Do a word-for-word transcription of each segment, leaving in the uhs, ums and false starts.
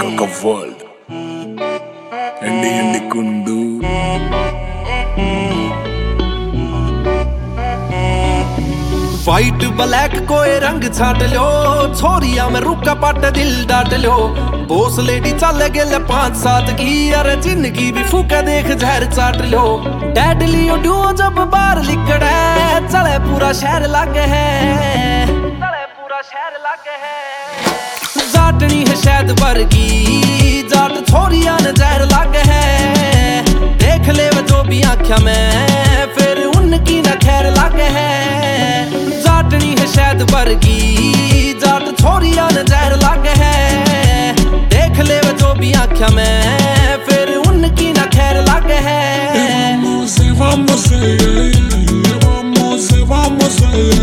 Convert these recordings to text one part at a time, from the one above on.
Coca World Endi Endi Kundu white black कोई रंग छाट लो छोरिया में रुका पाट दिल डाट लो बोस लेडी चल गेल पांच सात की अरे जिंदगी भी फूका देख जहर चाट लो डैडली डुओ जब बाहर लिकड़े चले पूरा शहर लागे है चले पूरा शहर लागे है जाटनी है शायद वर्गी जाट छोरिया ने जहर लागे है देख ले वो जो भी आँखा में फिर उनकी न खैर लागे है जाटनी है शायद वर्गी जाट छोरिया ने जहर लागे है देख ले वो जो भी आँखा में फिर उनकी न खैर लागे है Vamos, vamos, vamos, vamos,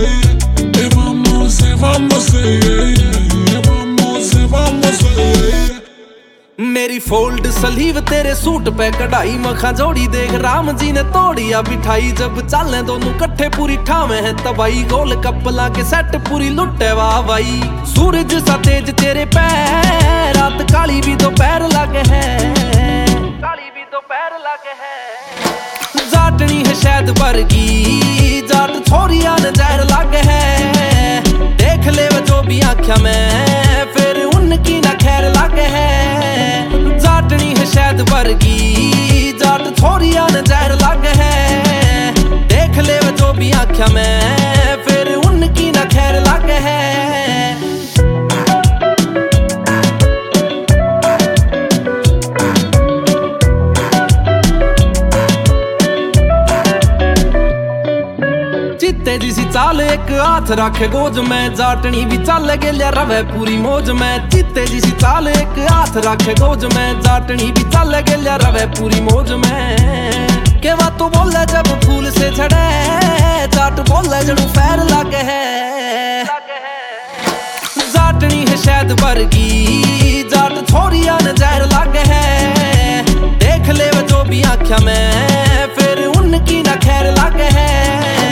vamos, vamos, vamos, मेरी फोल्ड सलीव तेरे सूट पे कढ़ाई मखा जोड़ी देख राम जी ने तोड़िया बिठाई जब चलने दोनों कट्ठे पूरी ठामे है तबाई गोल कपला के सेट पूरी लुटे वाह भाई सूरज सा तेज तेरे पैर रात काली भी दोपहर लगे है काली भी दोपहर लगे है जाटनी है शायद वर्गी जाट छोरिया ने जहर लागे है देख ले वो जो भी आँखा में फिर उनकी न खैर लागे है जाटनी है शायद वर्गी जाट छोरिया ने जहर लागे है देख ले वो जो भी आँखा में फिर उनकी न खैर लागे है चित्ते जिसी चाल एक हाथ रखे गोज में जाटनी भी चल गेलिया रवे पूरी मौज में चित्ते जिसी चाल एक हाथ रखे गोज में जाटनी भी चल गेलिया रवे पूरी मौज में के बात तो बोले जब फूल से झड़े जाट बोले जड़ू फैर लागे है जाटनी है शायद वर्गी जाट छोरिया ने जहर लागे है देख ले वो जो भी आँखा में फिर उनकी न खैर लागे है